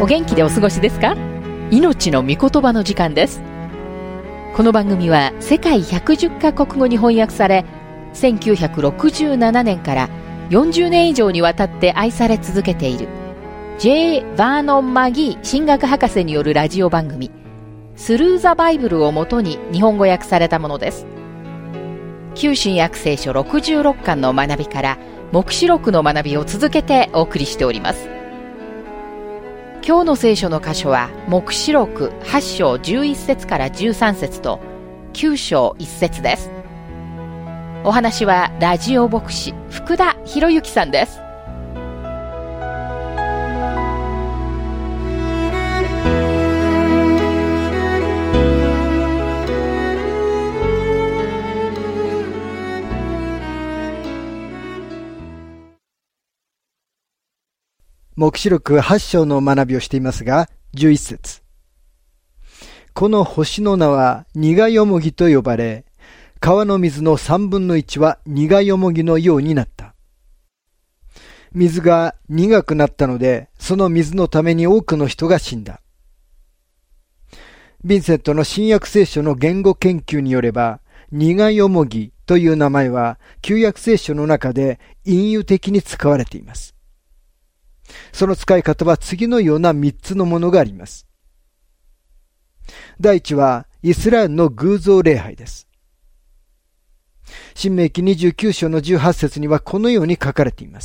お元気でお過ごしですか？命の御言葉の時間です。この番組は世界110カ国語に翻訳され、1967年から40年以上にわたって愛され続けている J. バーノン・マギー神学博士によるラジオ番組スルー・ザ・バイブルをもとに日本語訳されたものです。旧新約聖書66巻の学びから黙示録の学びを続けてお送りしております。今日の聖書の箇所は黙示録8章11節から13節と9章1節です。お話はラジオ牧師福田博之さんです。 黙示録8章の学びをしていますが、11節。この星の名は苦よもぎと呼ばれ、川の水の3分の1は苦よもぎのようになった。水が苦くなったので、その水のために多くの人が死んだ。ヴィンセントの新約聖書の言語研究によれば、苦よもぎという名前は旧約聖書の中で隠喩的に使われています。その使い方は次のような3つのものがあります。第一はイスラエルの偶像礼拝です。申命記29章の18節にはこのように書かれています。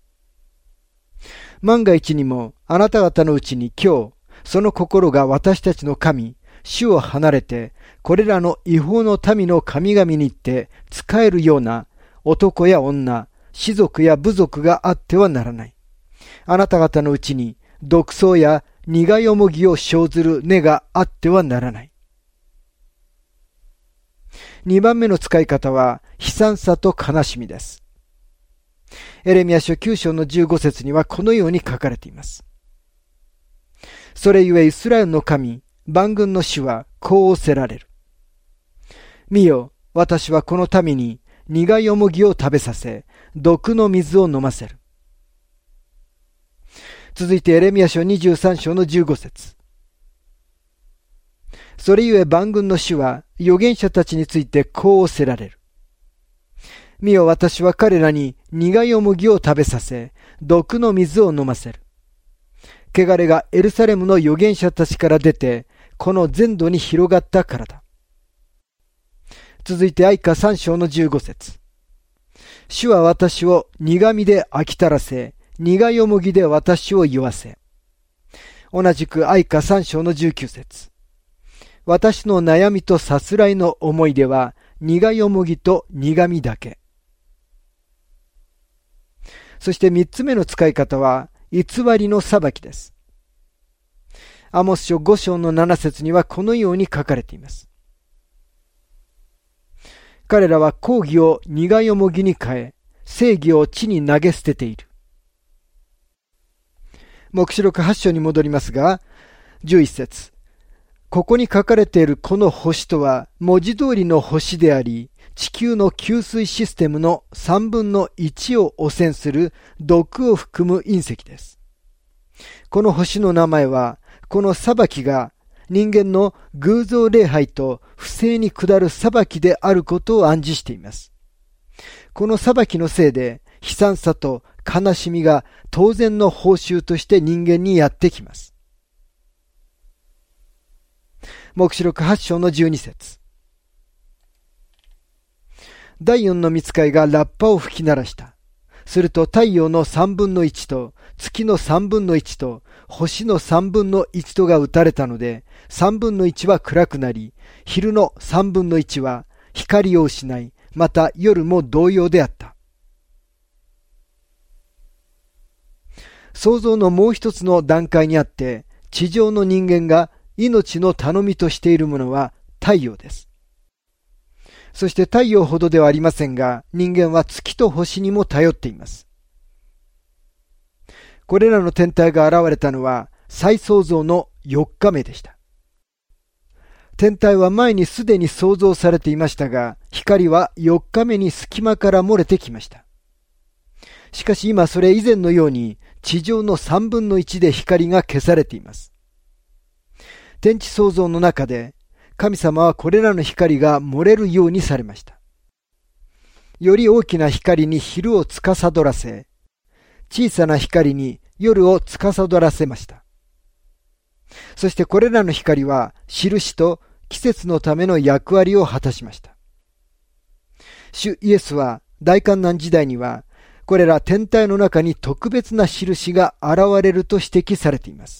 万が一にもあなた方のうちに今日、その心が私たちの神、主を離れて、これらの違法の民の神々に行って仕えるような男や女、士族や部族があってはならない。あなた方のうちに毒草や苦よもぎを生ずる根があってはならない。2番目の使い方は悲惨さと悲しみです。エレミヤ書9章の15節にはこのように書かれています。それゆえイスラエルの神、万軍の主はこう仰せられる。見よ、私はこの民に苦よもぎを食べさせ、毒の水を飲ませる。続いてエレミヤ書23章の15節。それゆえ万軍の主は預言者たちについてこう仰せられる。見よ、私は彼らに苦よもぎを食べさせ、毒の水を飲ませる。汚れがエルサレムの預言者たちから出て、この全土に広がったからだ。続いて哀歌3章の15節。主は私を苦みで飽きたらせ、苦よもぎで私を酔わせ。同じく哀歌3章の19節。私の悩みとさすらいの思い出は苦よもぎと苦みだけ。そして3つ目の使い方は偽りの裁きです。アモス書5章の7節にはこのように書かれています。彼らは公義を苦よもぎに変え、正義を地に投げ捨てている。黙示録8章に戻りますが、11節。ここに書かれているこの星とは文字通りの星であり、地球の給水システムの3分の1を汚染する毒を含む隕石です。この星の名前は、この裁きが人間の偶像礼拝と不正に下る裁きであることを暗示しています。この裁きのせいで悲惨さと悲しみが当然の報酬として人間にやってきます。黙示録8章の12節。第4の御使いがラッパを吹き鳴らした。すると太陽の3分の1と月の3分の1と星の3分の1とが打たれたので、3分の1は暗くなり、昼の3分の1は光を失い、また夜も同様であった。創造のもう一つの段階にあって、地上の人間が命の頼みとしているものは太陽です。そして太陽ほどではありませんが、人間は月と星にも頼っています。これらの天体が現れたのは再創造の4日目でした。天体は前にすでに創造されていましたが、光は4日目に隙間から漏れてきました。しかし今それ以前のように地上の3分の1で光が消されています。天地創造の中で、神様はこれらの光が漏れるようにされました。より大きな光に昼を司らせ、小さな光に夜を司らせました。そしてこれらの光は印と季節のための役割を果たしました。主イエスは大観難時代には、これら天体の中に特別な印が現れると指摘されています。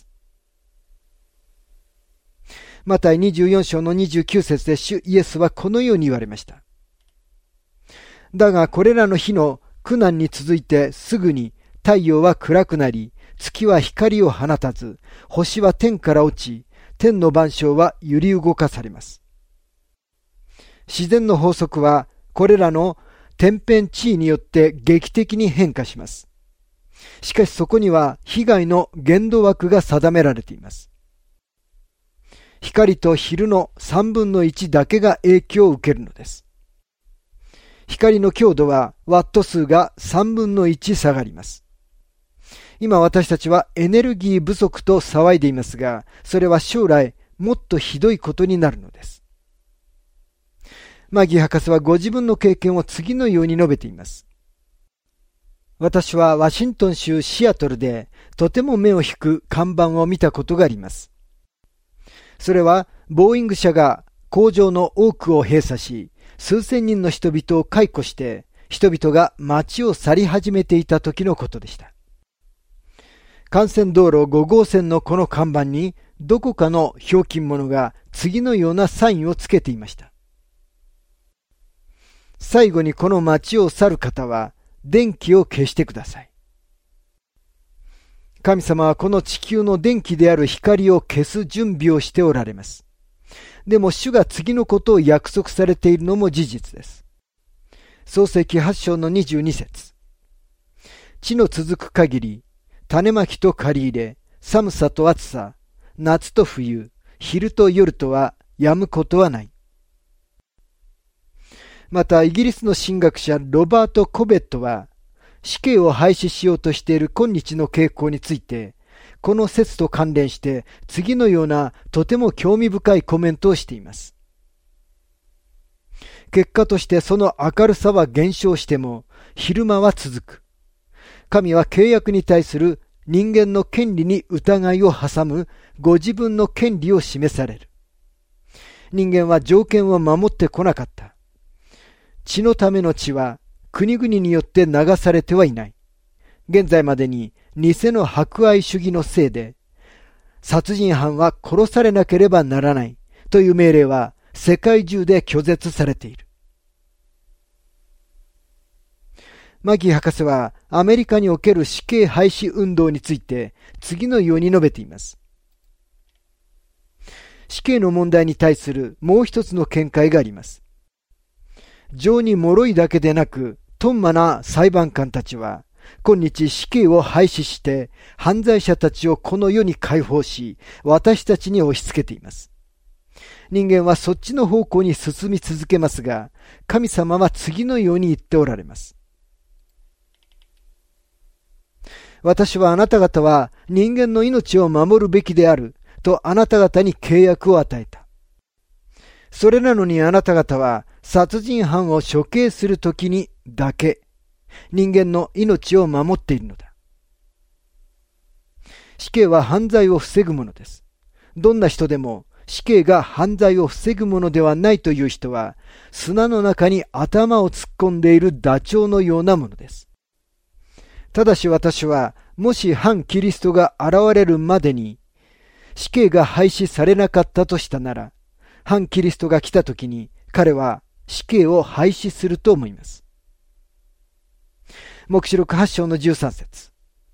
マタイ24章の29節で主イエスはこのように言われました。だがこれらの日の苦難に続いてすぐに太陽は暗くなり、月は光を放たず、星は天から落ち、天の万象は揺り動かされます。自然の法則はこれらの天変地異によって劇的に変化します。しかしそこには被害の限度枠が定められています。光と昼の3分の1だけが影響を受けるのです。光の強度はワット数が3分の1下がります。今私たちはエネルギー不足と騒いでいますが、それは将来もっとひどいことになるのです。マギー博士はご自分の経験を次のように述べています。私はワシントン州シアトルでとても目を引く看板を見たことがあります。それはボーイング社が工場の多くを閉鎖し、数千人の人々を解雇して、人々が街を去り始めていた時のことでした。幹線道路5号線のこの看板にどこかのひょうきん者が次のようなサインをつけていました。最後にこの街を去る方は電気を消してください。神様はこの地球の電気である光を消す準備をしておられます。でも主が次のことを約束されているのも事実です。創世記8章の22節。地の続く限り、種まきと刈り入れ、寒さと暑さ、夏と冬、昼と夜とは止むことはない。またイギリスの神学者ロバート・コベットは、死刑を廃止しようとしている今日の傾向について、この説と関連して次のようなとても興味深いコメントをしています。結果としてその明るさは減少しても昼間は続く。神は契約に対する人間の権利に疑いを挟むご自分の権利を示される。人間は条件を守ってこなかった。血のための血は国々によって流されてはいない。現在までに偽の博愛主義のせいで、殺人犯は殺されなければならないという命令は世界中で拒絶されている。マギー博士はアメリカにおける死刑廃止運動について次のように述べています。死刑の問題に対するもう一つの見解があります。情に脆いだけでなく、トンマな裁判官たちは、今日死刑を廃止して、犯罪者たちをこの世に解放し、私たちに押し付けています。人間はそっちの方向に進み続けますが、神様は次のように言っておられます。私はあなた方は人間の命を守るべきであるとあなた方に契約を与えた。それなのにあなた方は殺人犯を処刑するときにだけ人間の命を守っているのだ。死刑は犯罪を防ぐものです。どんな人でも死刑が犯罪を防ぐものではないという人は砂の中に頭を突っ込んでいるダチョウのようなものです。ただし私はもし反キリストが現れるまでに死刑が廃止されなかったとしたなら、反キリストが来たときに彼は死刑を廃止すると思います。黙示録8章の13節。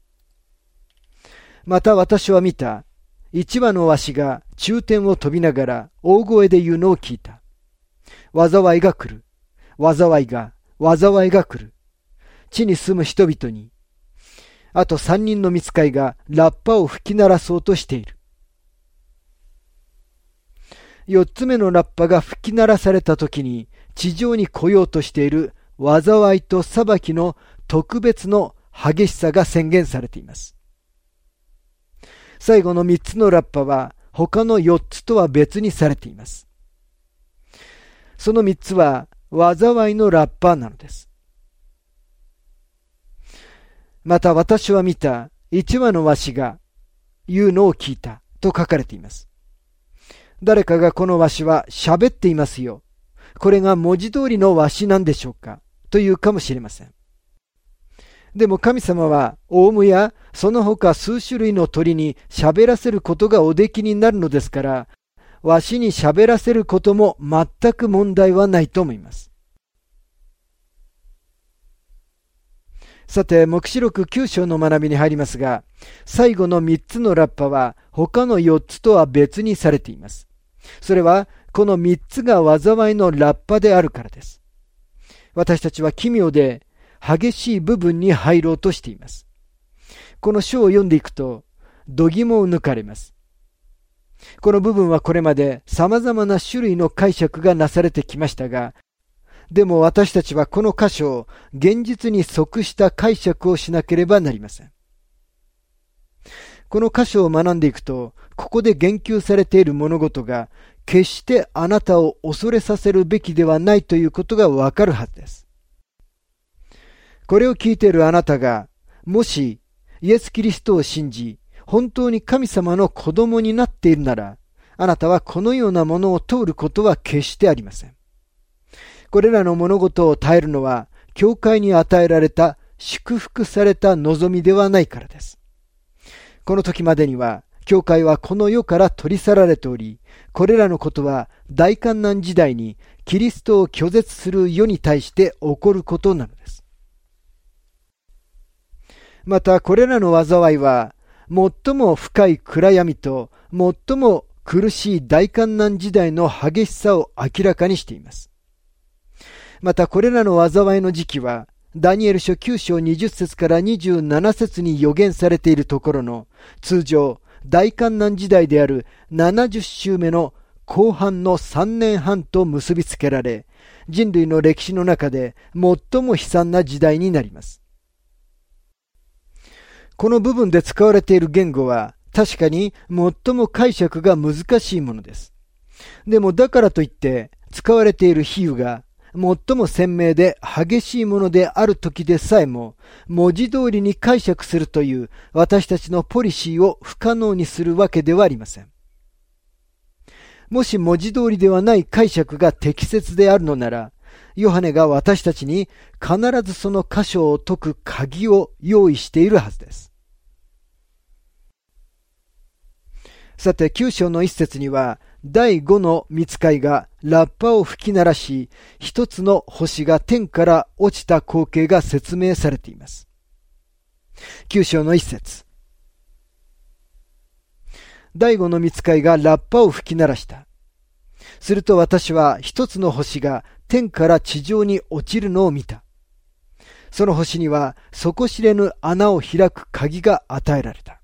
また私は見た。一羽のワシが中天を飛びながら大声で言うのを聞いた。災いが来る。災いが来る。地に住む人々に。あと3人の御使いがラッパを吹き鳴らそうとしている。4つ目のラッパが吹き鳴らされたときに地上に来ようとしている災いと裁きの特別の激しさが宣言されています。最後の3つのラッパは他の4つとは別にされています。その3つは災いのラッパなのです。また私は見た1羽のワシが言うのを聞いたと書かれています。誰かがこのワシは喋っていますよ。これが文字通りのワシなんでしょうかというかもしれません。でも神様はオウムやその他数種類の鳥に喋らせることがおできになるのですから、ワシに喋らせることも全く問題はないと思います。さて、黙示録9章の学びに入りますが、最後の3つのラッパは他の4つとは別にされています。それはこの3つが災いのラッパであるからです。私たちは奇妙で激しい部分に入ろうとしています。この書を読んでいくと、度肝を抜かれます。この部分はこれまで様々な種類の解釈がなされてきましたが、でも私たちはこの箇所を現実に即した解釈をしなければなりません。この箇所を学んでいくと、ここで言及されている物事が決してあなたを恐れさせるべきではないということがわかるはずです。これを聞いているあなたが、もしイエス・キリストを信じ、本当に神様の子供になっているなら、あなたはこのようなものを通ることは決してありません。これらの物事を耐えるのは、教会に与えられた祝福された望みではないからです。この時までには、教会はこの世から取り去られており、これらのことは大患難時代にキリストを拒絶する世に対して起こることなのです。またこれらの災いは、最も深い暗闇と最も苦しい大患難時代の激しさを明らかにしています。またこれらの災いの時期は、ダニエル書9章20節から27節に予言されているところの、通常大患難時代である70週目の後半の3年半と結びつけられ、人類の歴史の中で最も悲惨な時代になります。この部分で使われている言語は確かに最も解釈が難しいものです。でもだからといって使われている比喩が最も鮮明で激しいものである時でさえも文字通りに解釈するという私たちのポリシーを不可能にするわけではありません。もし文字通りではない解釈が適切であるのなら、ヨハネが私たちに必ずその箇所を解く鍵を用意しているはずです。さて、9章の一節には、第5の御使いがラッパを吹き鳴らし、一つの星が天から落ちた光景が説明されています。9章の一節。第5の御使いがラッパを吹き鳴らした。すると私は一つの星が天から地上に落ちるのを見た。その星には底知れぬ穴を開く鍵が与えられた。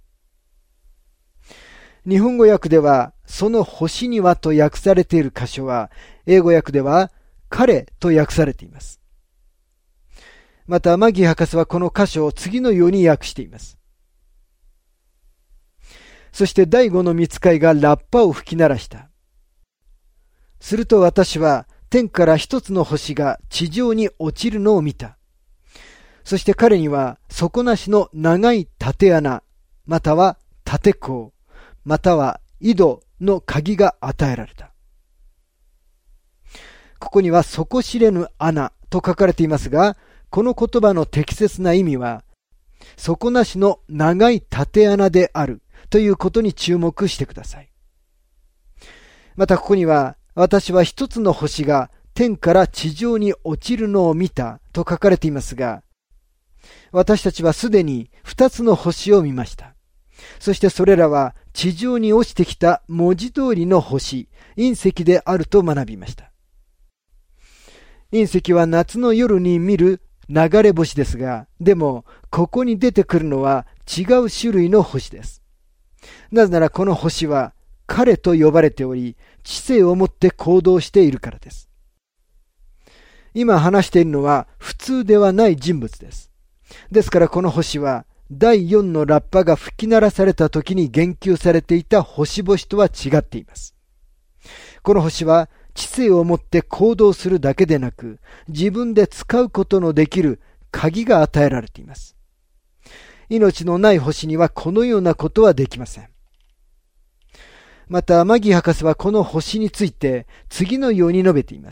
日本語訳では、その星にはと訳されている箇所は、英語訳では、彼と訳されています。また、マギー博士はこの箇所を次のように訳しています。そして第5の御使いがラッパを吹き鳴らした。すると私は天から一つの星が地上に落ちるのを見た。そして彼には底なしの長い縦穴、または縦孔、または井戸の鍵が与えられた。ここには底知れぬ穴と書かれていますが、この言葉の適切な意味は、底なしの長い縦穴であるということに注目してください。またここには、私は一つの星が天から地上に落ちるのを見たと書かれていますが、私たちはすでに二つの星を見ました。そしてそれらは地上に落ちてきた文字通りの星、隕石であると学びました。隕石は夏の夜に見る流れ星ですが、でもここに出てくるのは違う種類の星です。なぜならこの星は彼と呼ばれており、知性を持って行動しているからです。今話しているのは普通ではない人物です。 ですからこの星は第4のラッパが吹き鳴らされた時に言及されていた星々とは違っています。この星は知性を持って行動するだけでなく、自分で使うことのできる鍵が与えられています。命のない星にはこのようなことはできません。また、マギー博士はこの星について次のように述べています。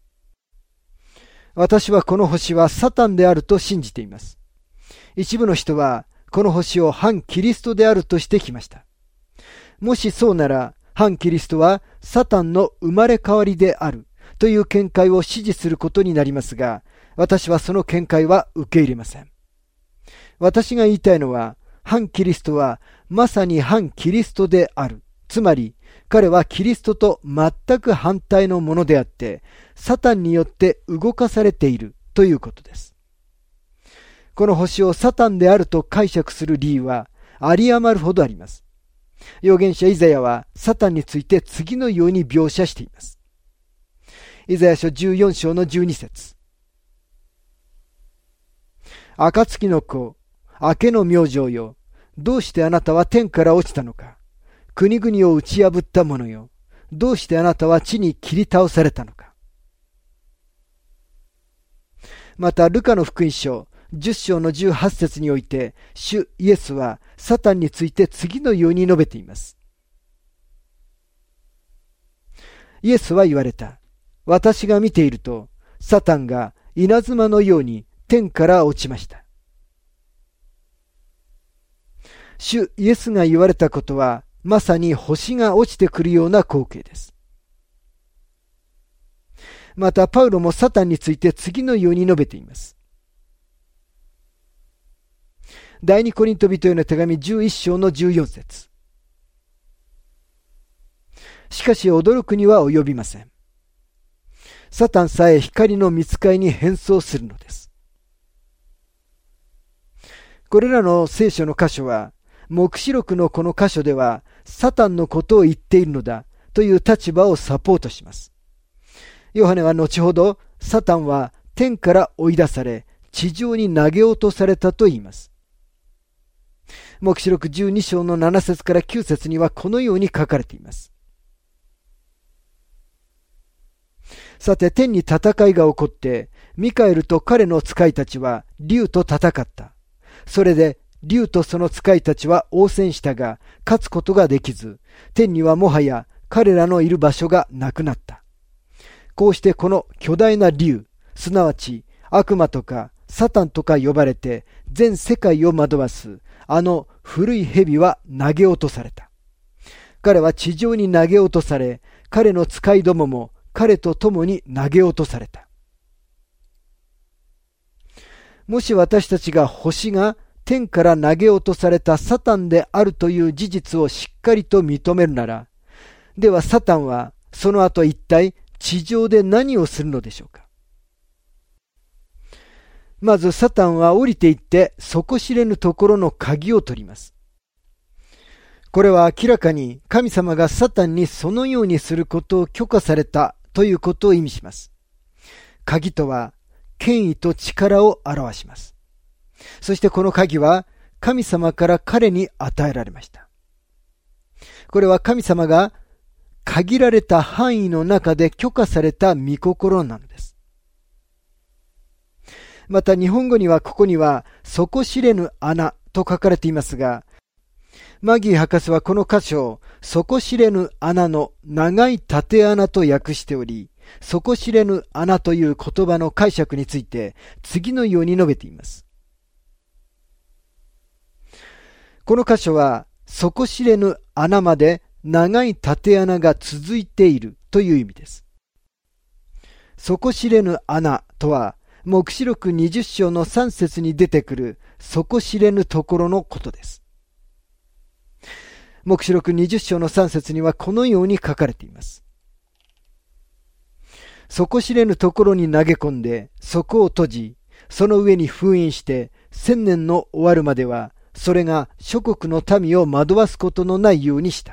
私はこの星はサタンであると信じています。一部の人はこの星を反キリストであるとしてきました。もしそうなら、反キリストはサタンの生まれ変わりであるという見解を支持することになりますが、私はその見解は受け入れません。私が言いたいのは、反キリストはまさに反キリストである。つまり、彼はキリストと全く反対のものであって、サタンによって動かされているということです。この星をサタンであると解釈する理由は有り余るほどあります。預言者イザヤはサタンについて次のように描写しています。イザヤ書14章の12節。暁の子、明けの明星よ、どうしてあなたは天から落ちたのか。国々を打ち破った者よ、どうしてあなたは地に切り倒されたのか。また、ルカの福音書10章の18節において、主イエスはサタンについて次のように述べています。イエスは言われた。私が見ていると、サタンが稲妻のように天から落ちました。主イエスが言われたことは、まさに星が落ちてくるような光景です。また、パウロもサタンについて次のように述べています。第二コリント人への手紙11章の14節。しかし驚くには及びません。サタンさえ光の御使いに変装するのです。これらの聖書の箇所は、黙示録のこの箇所では、サタンのことを言っているのだという立場をサポートします。ヨハネは後ほど、サタンは天から追い出され、地上に投げ落とされたと言います。黙示録12章の7節から9節にはこのように書かれています。さて、天に戦いが起こって、ミカエルと彼の使いたちは竜と戦った。それで、竜とその使いたちは応戦したが、勝つことができず、天にはもはや彼らのいる場所がなくなった。こうしてこの巨大な竜、すなわち悪魔とかサタンとか呼ばれて全世界を惑わすあの古い蛇は投げ落とされた。彼は地上に投げ落とされ、彼の使いどもも彼と共に投げ落とされた。もし私たちが星が天から投げ落とされたサタンであるという事実をしっかりと認めるなら、ではサタンはその後一体地上で何をするのでしょうか。まずサタンは降りていって底知れぬところの鍵を取ります。これは明らかに神様がサタンにそのようにすることを許可されたということを意味します。鍵とは権威と力を表します。そしてこの鍵は神様から彼に与えられました。これは神様が限られた範囲の中で許可された御心なのです。また日本語にはここには底知れぬ穴と書かれていますが、マギー博士はこの箇所を底知れぬ穴の長い縦穴と訳しており、底知れぬ穴という言葉の解釈について次のように述べています。この箇所は底知れぬ穴まで長い縦穴が続いているという意味です。底知れぬ穴とは黙示録20章の3節に出てくる底知れぬところのことです。黙示録20章の3節にはこのように書かれています。底知れぬところに投げ込んで底を閉じ、その上に封印して1000年の終わるまではそれが諸国の民を惑わすことのないようにした。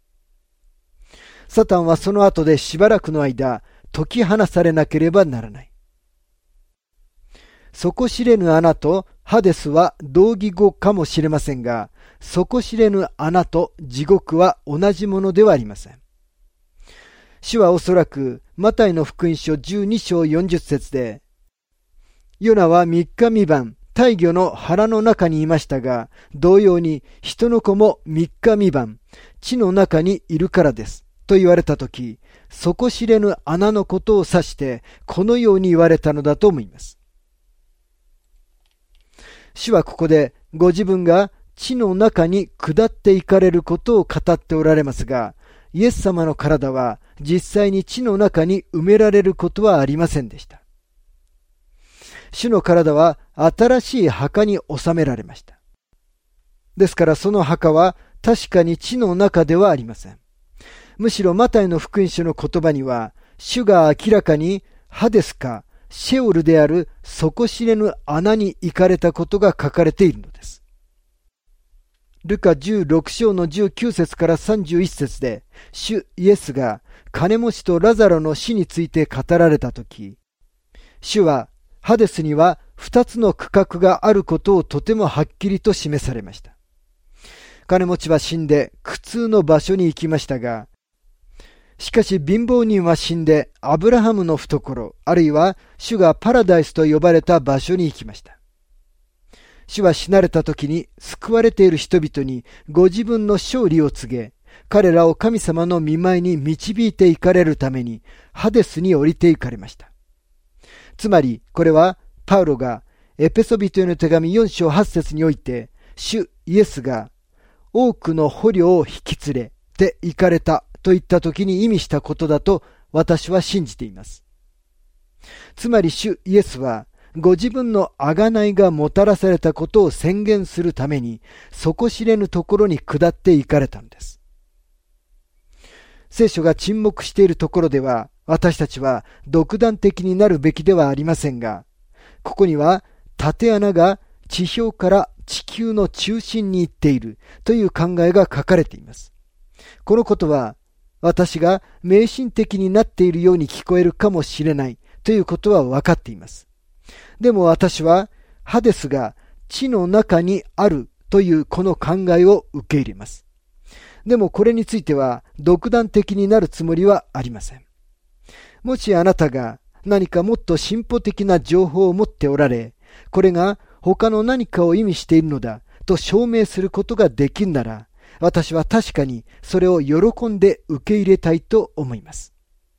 サタンはその後でしばらくの間解き放されなければならない。 底知れぬ穴とハデスは同義語かもしれませんが、底知れぬ穴と地獄は同じものではありません。主はおそらくマタイの福音書12章40節で、ヨナは3日3晩大魚の腹の中にいましたが、同様に人の子も3日3晩地の中にいるからですと言われたとき、底知れぬ穴のことを指してこのように言われたのだと思います。主はここでご自分が地の中に下っていかれることを語っておられますが、イエス様の体は実際に地の中に埋められることはありませんでした。主の体は新しい墓に収められました。ですからその墓は確かに地の中ではありません。むしろマタイの福音書の言葉には、主が明らかにハデスかシェオルである底知れぬ穴に行かれたことが書かれているのです。ルカ16章の19節から31節で、主イエスが金持ちとラザロの死について語られたとき、主はハデスには2つの区画があることをとてもはっきりと示されました。金持ちは死んで苦痛の場所に行きましたが、しかし貧乏人は死んでアブラハムの懐、あるいは主がパラダイスと呼ばれた場所に行きました。主は死なれた時に救われている人々にご自分の勝利を告げ、彼らを神様の御前に導いていかれるためにハデスに降りていかれました。つまりこれはパウロがエペソビトへの手紙4章8節において、主イエスが多くの捕虜を引き連れて行かれたといった時に意味したことだと私は信じています。つまり主イエスはご自分の贖いがもたらされたことを宣言するために底知れぬところに下って行かれたのです。聖書が沈黙しているところでは私たちは独断的になるべきではありませんが、ここには縦穴が地表から地球の中心に行っているという考えが書かれています。このことは私が迷信的になっているように聞こえるかもしれないということは分かっています。でも私はハデスが地の中にあるというこの考えを受け入れます。でもこれについては独断的になるつもりはありません。もしあなたが何かもっと進歩的な情報を持っておられ、これが他の何かを意味しているのだと証明することができるなら、私は確かにそれを喜んで受け入れたいと思います。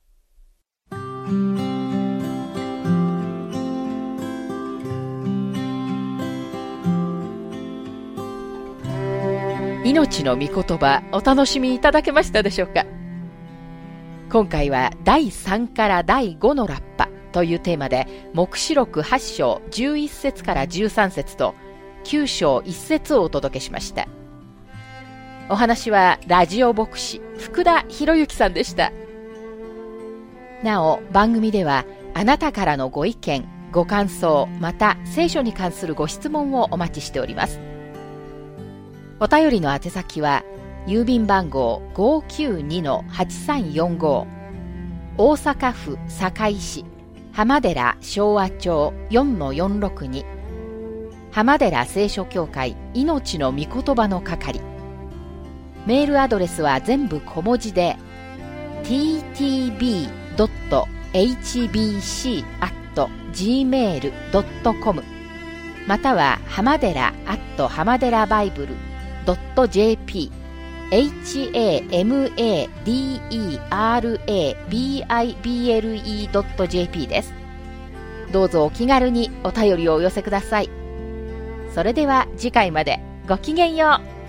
命の御言葉、お楽しみいただけましたでしょうか。今回は第3から第5のラッパというテーマで、黙示録8章11節から13節と9章1節をお届けしました。お話はラジオ牧師福田博之さんでした。なお番組ではあなたからのご意見、ご感想、また聖書に関するご質問をお待ちしております。お便りの宛先は郵便番号 592-8345 大阪府堺市浜寺昭和町 4-462 浜寺聖書協会命の御言葉の係。メールアドレスは全部小文字で ttb.hbc@gmail.com または浜寺浜寺バイブル.jp hamaderabible.jp です。どうぞお気軽にお便りをお寄せください。それでは次回までごきげんよう。